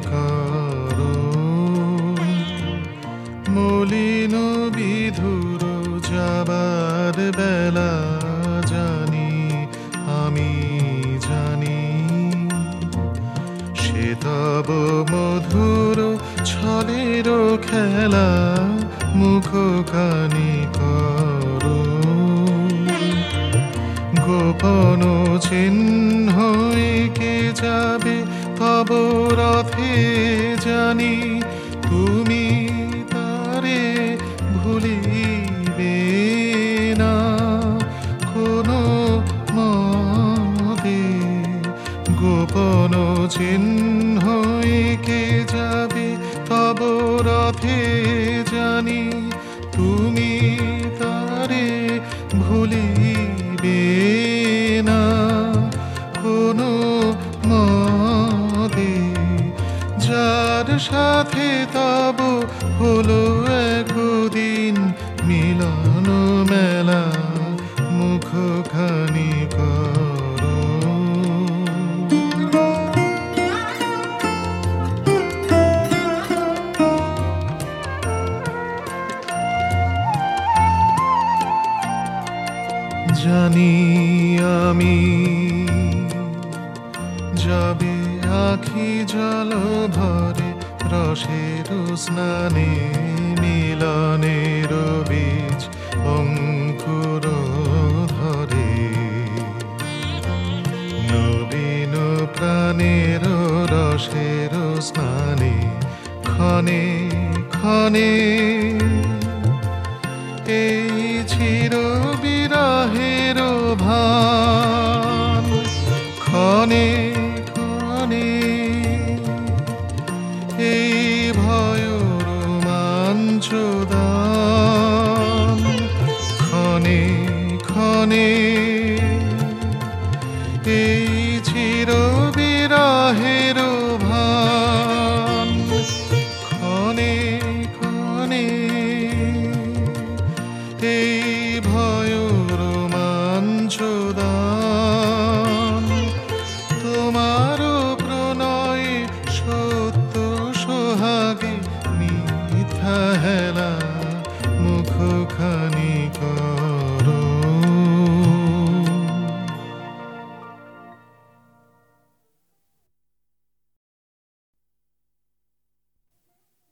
করো। মলিন বিধুর যাবার বেলা জানি, আমি জানি, সে তব মধুর ছলের খেলা মুখখানি করো। গোপন চিহ্ন এঁকে যাবে তব রথে জানি, তুমি তারে ভুলিবে না কোনো মতে। গোপন চিহ্ন এঁকে যাবে তব রথে জানি, তুমি তারে ভুলিবে না কোনো মতে। যার সাথে তব হলো একদিন মিলন মেলা মুখখানি করো। জানি আমি যাবে আখি জল ভরে রসের স্নানে, মিলনের বীজ অঙ্কুর ধরে। নবীন প্রাণের রসের স্নানে ক্ষণে ক্ষণে এই চির বিরহের ভান ক্ষণে